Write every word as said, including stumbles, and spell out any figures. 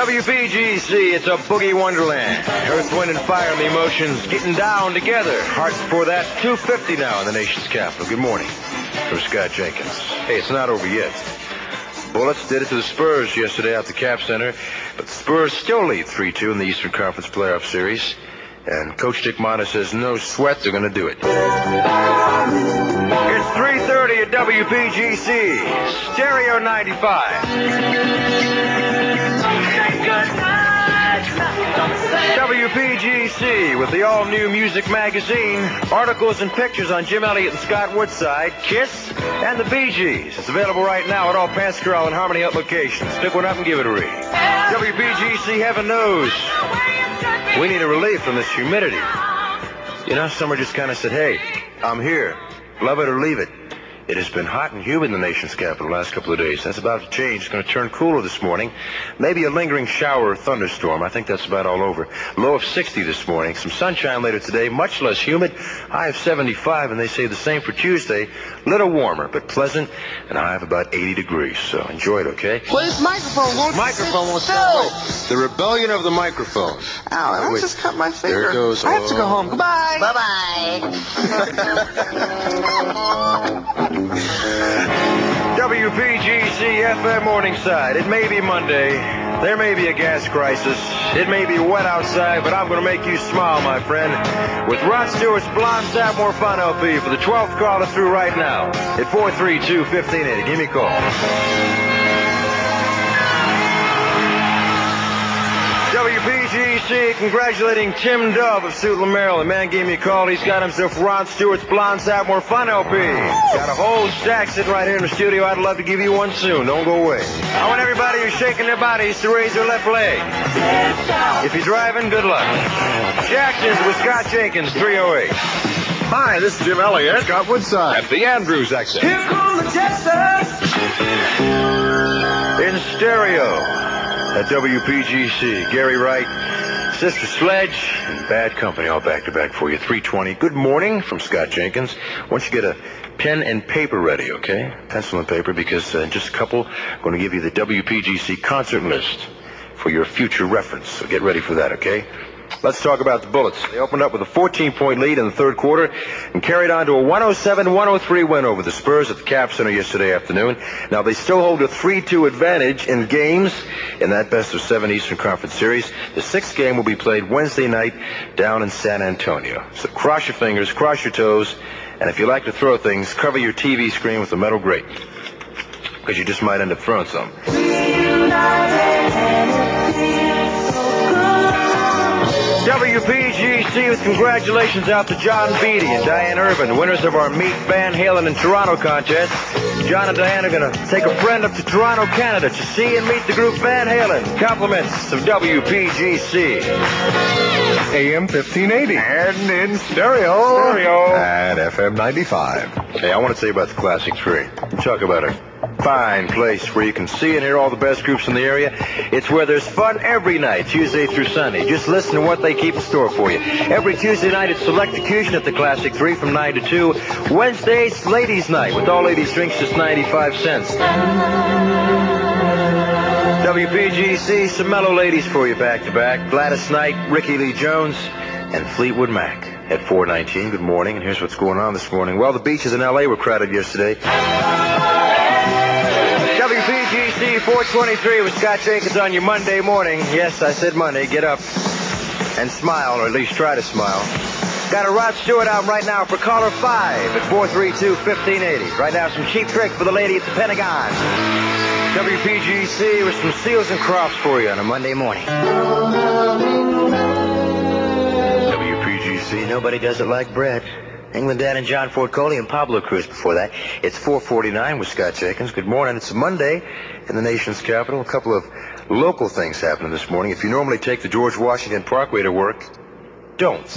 W P G C, it's a boogie wonderland. Earth, wind, and fire, and the emotions getting down together. Hearts for that. two fifty now in the nation's capital. Good morning. From Scott Jenkins. Hey, it's not over yet. Bullets did it to the Spurs yesterday at the Cap Center, but the Spurs still lead three two in the Eastern Conference Playoff Series. And Coach Dick Motta says no sweat, they're going to do it. It's three thirty at W P G C, Stereo ninety-five. W P G C with the all-new music magazine, articles and pictures on Jim Elliott and Scott Woodside, Kiss, and the Bee Gees. It's available right now at all Pants Corral and Harmony Up locations. Pick one up and give it a read. W P G C, heaven knows, we need a relief from this humidity. You know, summer just kind of said, hey, I'm here. Love it or leave it. It has been hot and humid in the nation's capital the last couple of days. That's about to change. It's going to turn cooler this morning. Maybe a lingering shower or thunderstorm. I think that's about all over. Low of sixty this morning. Some sunshine later today. Much less humid. High of seventy-five, and they say the same for Tuesday. Little warmer, but pleasant, and a high of about eighty degrees. So enjoy it, okay? Well, this microphone won't Microphone won't still. The rebellion of the microphone. Ow, I Wait. just cut my finger. There it goes. I have to go Oh. home. Goodbye. Bye-bye. W P G C F M Morningside. It may be Monday. There may be a gas crisis. It may be wet outside, but I'm going to make you smile, my friend, with Rod Stewart's Blonde Sapmore Fun L P for the twelfth caller through right now at four three two, one five eight zero. Give me a call. W P G C congratulating Tim Dove of Suitland, Maryland. Man gave me a call. He's got himself Rod Stewart's Blonde Sapmore Fun L P. Got a whole stack sitting right here in the studio. I'd love to give you one soon. Don't go away. I want everybody who's shaking their bodies to raise their left leg. If you're driving, good luck. Jackson's with Scott Jenkins, three oh eight. Hi, this is Jim Elliott. Scott Woodside. At the Andrews exit. Here come the Jetsons in stereo. At W P G C, Gary Wright, Sister Sledge, and Bad Company all back to back for you. three twenty. Good morning from Scott Jenkins. Once you get a pen and paper ready, okay? Pencil and paper, because uh, in just a couple, I'm going to give you the W P G C concert list for your future reference. So get ready for that, okay? Let's talk about the Bullets. They opened up with a fourteen-point lead in the third quarter and carried on to a one oh seven one oh three win over the Spurs at the Cap Center yesterday afternoon. Now, they still hold a three two advantage in games in that best-of-seven Eastern Conference Series. The sixth game will be played Wednesday night down in San Antonio. So cross your fingers, cross your toes, and if you like to throw things, cover your T V screen with a metal grate, because you just might end up throwing some. W P G C with congratulations out to John Beatty and Diane Urban, winners of our Meet Van Halen in Toronto contest. John and Diane are going to take a friend up to Toronto, Canada to see and meet the group Van Halen. Compliments of W P G C. A M fifteen eighty. And in stereo. Stereo. At F M ninety-five. Hey, I want to tell you about the Classic three. Talk about a fine place where you can see and hear all the best groups in the area. It's where there's fun every night, Tuesday through Sunday. Just listen to what they keep in store for you. Every Tuesday night, it's Selectrocution at the Classic three from nine to two. Wednesdays, Ladies' Night with all ladies' drinks, just ninety-five cents. W P G C, some mellow ladies for you back to back. Gladys Knight, Ricky Lee Jones, and Fleetwood Mac at four nineteen. Good morning, and here's what's going on this morning. Well, the beaches in L A were crowded yesterday. W P G C four twenty-three with Scott Jenkins on your Monday morning. Yes, I said Monday. Get up and smile, or at least try to smile. Got a Rod Stewart out right now for caller five at four three two, one five eight zero. Right now, some cheap trick for the lady at the Pentagon. W P G C with some seals and crops for you on a Monday morning. W P G C, nobody does it like bread. England Dad and John Ford Coley and Pablo Cruz before that. It's four forty-nine with Scott Jenkins. Good morning. It's a Monday in the nation's capital. A couple of local things happening this morning. If you normally take the George Washington Parkway to work, don't.